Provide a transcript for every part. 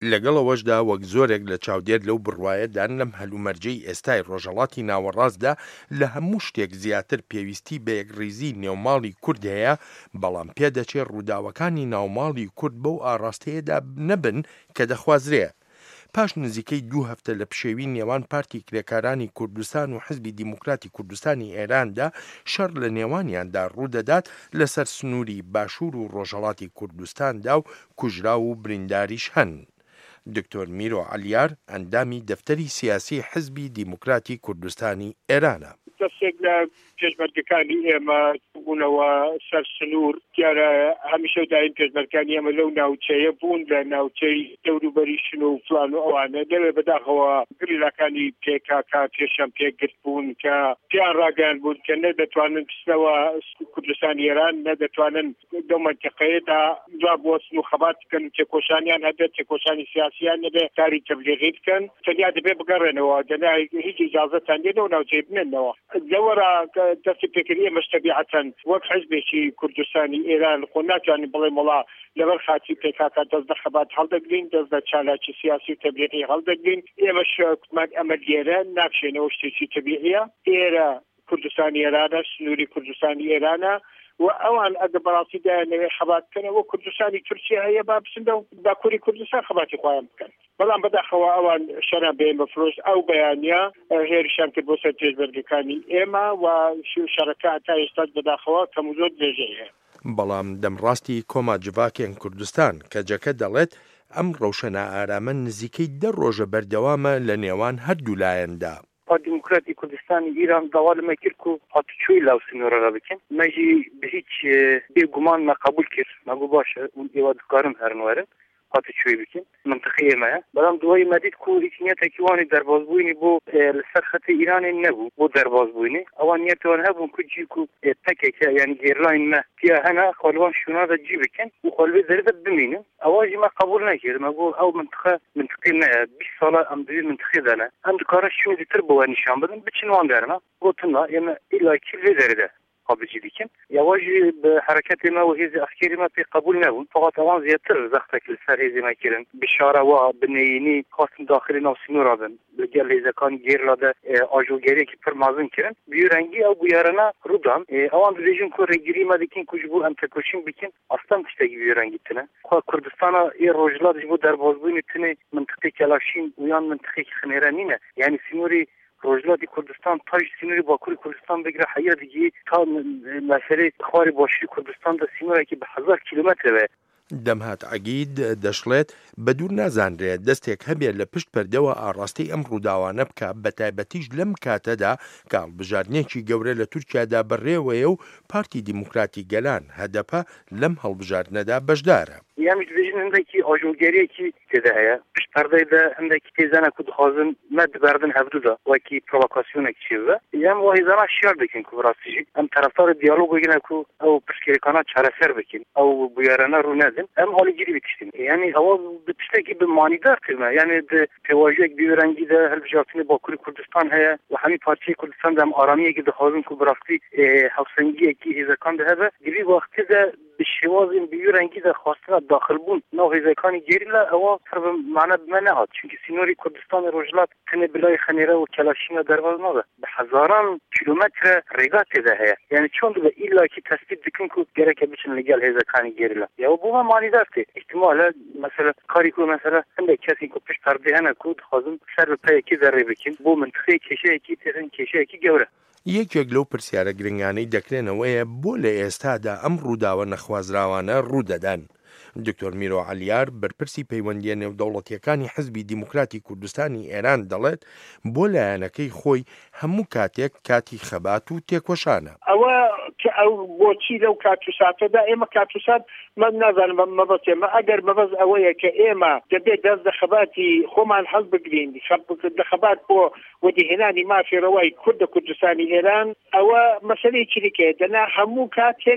لەگەڵەوەشدا وەک زۆرێک لە چاودێر لەو بڕوایەدان لەم هەلومەرجەی ئێستای ڕۆژهەڵاتی ناوەڕاستدا لە هەموو شتێک زیاتر پێویستی بە یەکڕیزی نێوماڵی کورد هەیە، بەڵام پێدەچێت ڕووداوەکانی ناوماڵی کورد بەو ئاڕاستەیەدا نەبن کە دەخوازرێ. پاش نزیکەی 2 هەفتە لە پشێوی نێوان پارتی کرێکارانی کوردستان و حزبی دیموکراتی کوردستانی ئێراندا شەڕ لە نێوانیاندا ڕوودەدات لەسەر سنووری باشوور و ڕۆژهەڵاتی کوردستاندا و کوژرا و برینداریش هەن. دکتۆر میرۆ عەلیار ئەندامی دەفتەری سیاسی حزبی دیموکراتی کوردستانی ئێرانە. دەستێک لە پێشمەرگەکانی ئێمە بوونەوە سەر سنوور دیارە هەمیشە دایم پێشمەرگەکانی ئێمە لەو ناوچەیە بوون لە ناوچەی دەوروبەریشن و فلان و ئەوانە دەوێت بەداخەوە گریلەکانی پێکاکا پێشەم پێگرت بوون کە پیان ڕاگەیان بوون کە نەدەتوانن پستەوە کوردستانی ئێران نەدەتوانن دەو مەنتیقەیەدا دوا بۆچن و خەبات بکەن تێکۆشانیان هەبێت تێکۆشانی سیاسیان نەبێت کاری تەبلیغی بکەن تەنیا دەبێت بگەڕێنەوە دەنا هیچ ئیجازەتان لێنەوە ناوچەی بنێنەوە لەوەرە دەستی پێکردی ئێمەش تەبیعەتەن وەک حزبێکی کوردستانی ئێران خۆ ناتوانین بڵێم وڵا لەبەر خاتی پێکاکە دەست بە خەبات هەڵدەگرین دەست بە چالاکی سیاسی و تەبلیغی هەڵدەگرین ئێمەش کوتمان ئەمە لێرە ناکشێنەوە شتێکی تەبیعیە ئێرە کوردستانی ئێرانە سنووری کوردستانی ئێرانە و ئەوان ئەگە بەڕاستی دایانەوێ خەبات بکەنەوە کوردستانی تورکیا هەیە با بچنە و باکووری کوردستان خەباتی خۆیان بکەن بەڵام بەداخەوە ئەوان شەران بە ئێمە فرۆشت ئەو بەیانیە هێرشان کرد بۆ سەر پێشمەرگەکانی ئێمە و شەڕەکە تا ئێستا بەداخەوە کەم و زۆر درێژەیە. بەڵام دەمڕاستی کۆما جڤاکێن کوردستان کە جەکە دەڵێت ئەم ڕەوشەنە ئارامە نزیکەی 10 ڕۆژە بەردەوامە لە نێوان هەردوو لایەندا. دیموکراتی کوردستانی ایران داوا لما کرد که هاتوچوی لاو سنورا را بکن مجی به هیچ بیگمان ما قبول کرد مگو باشه اون ایواد کارم هرنوارن هاتوچوی بکن منطقه ما بلام دوای مدید که ایتنیت اکیوانی دربازبوینی بو لسر خط ایران نبو بو دربازبوینی اوان نیتوان هبون که جی که تکه یعنی گیرلاین ما تیا هنا خالوان شونا دا جی بکن و خالوی درده بمینه اواجی ما قبول نکرد مگو او منطقه ما 20 ساله ام دوی منطقه دانه ام دکارش شون دیتر بو نشان بدن بچین وان درنا گوتنا اما ایلا کلی درده قابل بکن یواجی به حرکت ما و هیز افکاری ما پی قبول نبود فقط اوان زیادتر زختک لسر هیزی ما کرن بشاره و بنیینی خواستم داخلی ناو سنور آبن بگل هیزکان گیر لاده آجوگری که پر مازن کرن بیورنگی او بیارنا رودان اوان دویجون که رگیری ما دیکن کجبو ام تکوشین بکن اصلا تشتگی بیورنگی تنه خواه کردستان ای روجلات جبو در بازبوین تنه منطقه کلاشین ویان منطقه خنیرانینه یعنی سنوری روجلاتی کردستان تاج سینوری باکوری کردستان بگیره حیا دیگه تا مسئله خواری باشوری کردستان دا سینوری که به 1000 کیلومتر به دەمهات عەگید دەشڵێت بەدوور نازانرێت دەستێک هەبێت لە پشت پەردەوە ئاڕاستی ئەم ڕووداوانە بکە بە تایبەتیش لەم کاتەدا کە هەڵبژاردنێکی گەورە لە تورکیادا بەڕێوەیە و پارتی دیموکراتی گەلان هەدەپە لەم هەڵبژاردنەدا بەشدارە. یعنی دویژن هندکی آجوگریکی تده هیا پشت پرده ده هندکی تیزانه که دخوازن مد بردن هفدو ده وکی پرووکاسیونه که چیزه یم واهیزانا شیار بکن که براستیجی ام طرفدار دیالوگ بگنه که او پشکریکانا چاره سر بکن او بیارانه رو ندن ام حالی گیری بکشتیم یعنی هوا بتشتکی به مانیدار تیمه یعنی ده پیواجه یک بیورنگی ده هلبجارتین باکوری کردستان هیا و همین پارتی کردستان ده هم آرامیه که دخوازن که براستی حوسنگی که هیزکان ده هبه گیری وقتی ده بشوازین بیورنگی ده خواسته داخل بون نو هیزکانی گیریلا او سرب معنی بمنه هات چونکه سینوری کردستان روجلات تنه بلای خنیره و کلاشینا درواز نده به هزاران کیلومتر ریگات ده هیا یعنی چون ده ایلا کی تثبیت دکن که گرکه بچن لگل هیزکانی گیریلا یا بو ما معنی دارته احتمال مثلا کاری کو مثلا هنده کسی کو پشت پرده هنه کود خازم سر پای کی ذره بکن بو منطقه کشه کی ترن کشه کی گوره یەکێک لەو پرسیارە گرنگانەی دەکرێنەوەیە بۆ لە ئێستادا ئەم ڕووداوە نەخوازراوانە ڕوودەدەن. دکتۆر میرۆ عەلیار بەرپرسی پەیوەندیە نێودەوڵەتیەکانی حزبی دیموکراتی کوردستانی ئێران دەڵێت بۆ لایەنەکەی خۆی هەموو کاتێک کاتی خەبات و تێکۆشانە. ئەوە کە ئەو بۆچی لەو کاتوساتەدا ئێمە کاتوسات من نازانم مەبەست ئێمە ئەگەر مەبەست ئەوەیە کە ئێمە دەبێت دەست لە خەباتی خۆمان هەڵ بگرین لە خەبات بۆ وەدیهێنانی مافی ڕەوای کوردستانی ئێران ئەوە مەسەلەی چریکەیە دەنا هەموو کاتێک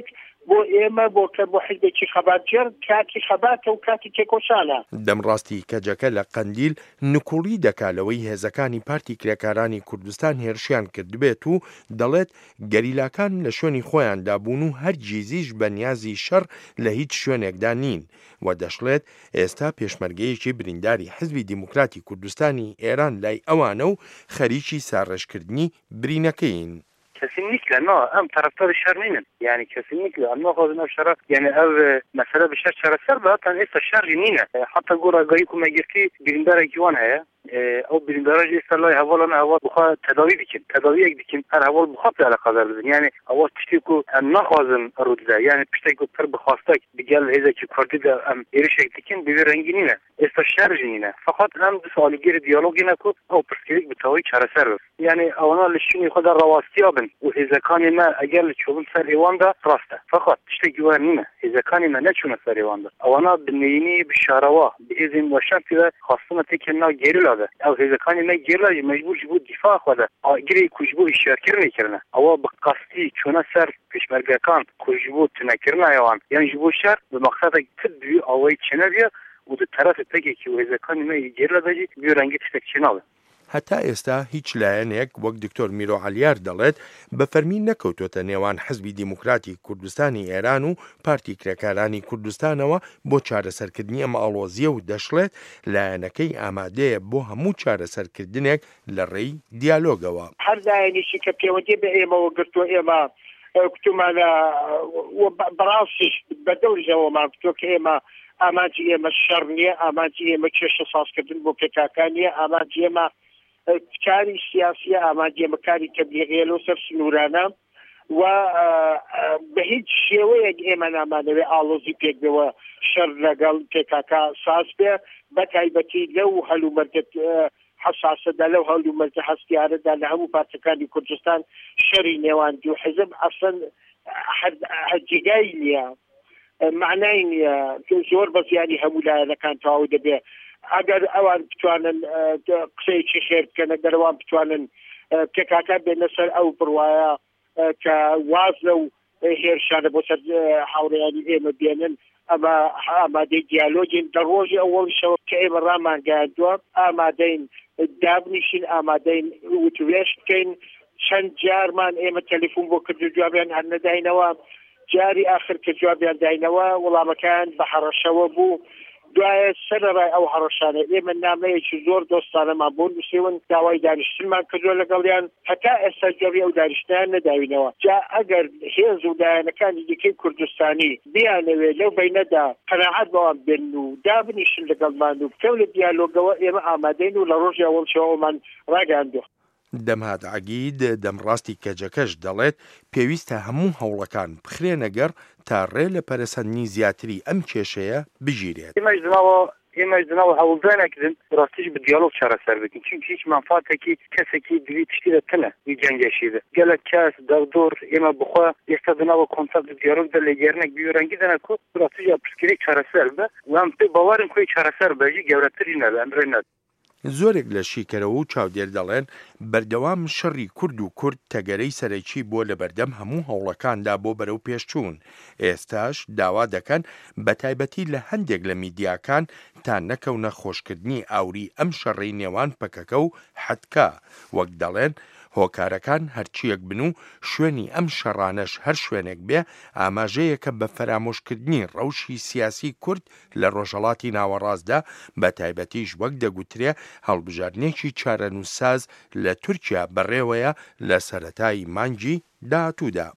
بۆ ئێمە بۆ حزبێکی خەباتجێر کاتی خەباتە و کاتی تێکۆشانە. دەمڕاستی کەجەکە لە قەندیل نکوڵی دەکالەوەی هێزەکانی پارتی کرێکارانی کوردستان هێرشیان کردبێت و دەڵێت گەریلاکان لە شوێنی خۆیاندا بوون و هەرگیزیش بەنیازی شەڕ لە هیچ شوێنێکدا نین و دەشڵێت ئێستا پێشمەرگەیەکی برینداری حزبی دیموکراتی کوردستانی ئێران لای ئەوانە و خەریکی ساڕێژکردنی برینەکەین. kesinlikle em taraftarı şer ninin. Yani kesinlikle ama kazanır şer yani ev mesela bir şer çareser zaten ise şer nine. Hatta gora gayku megirki birindara giwan heye. O birindara jistalay havalana hava buha tedavi dikin. Tedaviye dikin. Her haval buha alakadar bizin. Yani hava tiştiku nakazın rudda. Yani tiştiku ter bixastak bir gel hezeki kurdi de em erişek dikin bir renginine. Ise şer nine. Fakat hem bu suali geri diyalogine ku o perskilik bir tavi çareser. Yani avana lişini kadar ravastiyabın. و هزکانی ما اگر چوبن سر ایوان دا راسته فقط تشتی جوان نیمه هزکانی ما نچونه سر ایوان دا اوانا بنیینی بشاروا بیزین و شرطی دا خاصمه تکننا گیری لاده او هزکانی ما گیری لاده مجبور جبو دفاع خواده گیری کجبو اشارکر نکرنه اوا بقصدی چونه سر پیشمرگکان کجبو تنکرنه ایوان یعنی جبو شر به مقصد تدوی آوای چنه بیا و دو طرف تگه که و هزکانی ما گیری لاده جی بیو رنگی تشتک چناله هەتا ئێستا هیچ لایەنێک وەک دکتۆر میرۆ عەلیار دەڵێت بە فەرمی نەکەوتوتە نێوان حزبی دیموکراتی کوردستانی ئێران و پارتی کرێکارانی کوردستانەوە بۆ چارەسەرکردنی ئەم ئاڵۆزیە و دەشڵێت لایەنەکەی ئامادەیە بۆ هەموو چارەسەرکردنێک لە ڕێی دیالۆگەوە. هەر لایەنێکی کە پەیوەندی بە ئێمەوە گرتووە ئێمە کتومانە بەڕاستیش بە دەوریژەوەمان کتۆ کە ئێمە ئامانجی ئێمە شەڕ نییە ئامانجی ئێمە کێشە سازکردن بۆ پێکاکان نییە ئامانجی ئێمە کاری سیاسیە ئامادەمەکاری تەبلیغیە لەو سەر سنوورانە و بە هیچ شێوەیەک ئێمە نامانەوێ ئاڵۆزی پێکبەوە شەڕ لەگەڵ پێکاکا ساز بێ بە تایبەتی لەو هەلومەرگت حساسەدا لەو هەلومەرگە هەستیارەدا لە هەموو پارتەکانی کوردستان شەڕی نێوان دوو حزب ئەسڵەن جێگای نییە معنای نییە زۆر بە زیانی هەموو لایەنەکان تەواو دەبێ ئەگەر ئەوان بتوانن قسەیەکی خێر بکەن ئەگەر ئەوان بتوانن پێکاکە بێنە سەر ئەو بڕوایە کە واز لەو هێرشانە بۆ سەر هاوڕێیانی ئێمە بێنن ئەمە ئامادەی دیالۆگین لە ڕۆژی ئەوەڵشەوە کە ئێمە ڕامانگەیاندووە ئامادەین دابنیشین ئامادەین وتوێش بکەین چەند جارمان ئێمە تەلیفۆن بۆ کرد و جوابیان هەر نەداینەوە جاری ئاخر کە جوابیان داینەوە وەڵامەکان بە هەڕەشەوە بوو دوایە سەرڕای ئەو هەڕەشانە ئێمە نامەیەکی زۆر دۆستانەمان بۆ نووسیون داوای دانیشتنمان کردووە لەگەڵیان هەتا ئێستا جوابی ئەو دانیشتیان نەداوینەوە جا ئەگەر هێز و دایانەکانی دیکەی کوردستانی بیانەوێت لەو بینەدا قەناعەت بەوان بێن و دابنیشن لەگەڵمان و بکەون لە دیالۆگەوە ئێمە ئامادەین و لە ڕۆژی ئەوەڵشەوەمان ڕاگەاندووە. دەمهات عەگید دەمڕاستی کەجەکەش دەڵێت پێویستە هەموو هەوڵەکان بخرێنە گەڕ تا ڕێ لە پەرەسەندنی زیاتری ئەم کێشەیە بگیرێت. ئێمەش دناوە هەوڵدانێکدن ڕاستیش بە دیالۆگ چارەسەر بکەین چونکە هیچ منفعەتێکی کەسێکی دوی تشتیدا تەنە هیچ جەنگێشیدا گەلک کەس دەردۆر ئێمە بخوا ئێستا دناوە کۆنسەپت دیالۆگدا لێگەرنێک بیوەرەنگی دەنا کۆ ڕاستیش پرسکرێک چارەسەر بە و ئەم پێ باوەرم کوی چارەسەر بەژی گەورەتری نەبێ ئەمرێ نەبێ. زۆرێک لە شیکەرەوە و چاودێر دەڵێن بەردەوام شەڕی کورد و کورد تەگەرەی سەرەکی بۆ لە بەردەم هەموو هەوڵەکاندا بۆ بەرەو پێشچوون ئێستاش داوا دەکەن بە تایبەتی لە هەندێک لە میدیاکان تا نەکەونە خۆشکردنی ئاوری ئەم شەڕی نێوان پەکەکە و حەتکا وەک دەڵێن هۆکارەکان هەرچیەک بن و شوێنی ئەم شەڕانەش هەر شوێنێک بێ ئاماژەیەکە بە فەرامۆشکردنی ڕەوشی سیاسی کورد لە ڕۆژهەڵاتی ناوەڕاستدا بە تایبەتیش وەک دەگوترێ هەڵبژاردنێکی چارەنووساز لە تورکیا بەڕێوەیە لە سەرەتای مانگی داهاتوودا.